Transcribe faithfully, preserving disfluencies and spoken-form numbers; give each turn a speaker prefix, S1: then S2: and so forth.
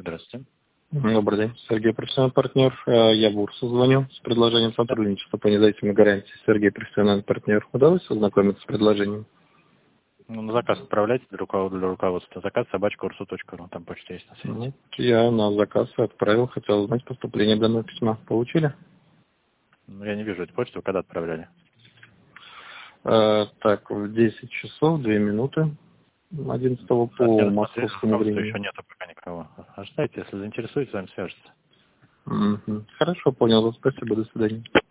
S1: здравствуйте.
S2: Добрый день. Сергей, профессиональный партнер. Я в УРСУ звоню с предложением сотрудничества по независимой гарантии. Сергей, профессиональный партнер. Удалось ознакомиться с предложением?
S1: Ну, на заказ отправляйте для, руковод... для руководства. Заказ собачка урсу точка ру. Там почта есть на сайте.
S2: Ну, я на заказ отправил. Хотел узнать поступление данного письма. Получили?
S1: Ну, я не вижу эту почту. Вы когда отправляли?
S2: Э, так, в десять часов две минуты. одиннадцатого по московскому времени.
S1: Еще нету пока никого. Ожидайте, если заинтересует, с вами свяжется.
S2: Угу. Хорошо, понял. Спасибо, до свидания.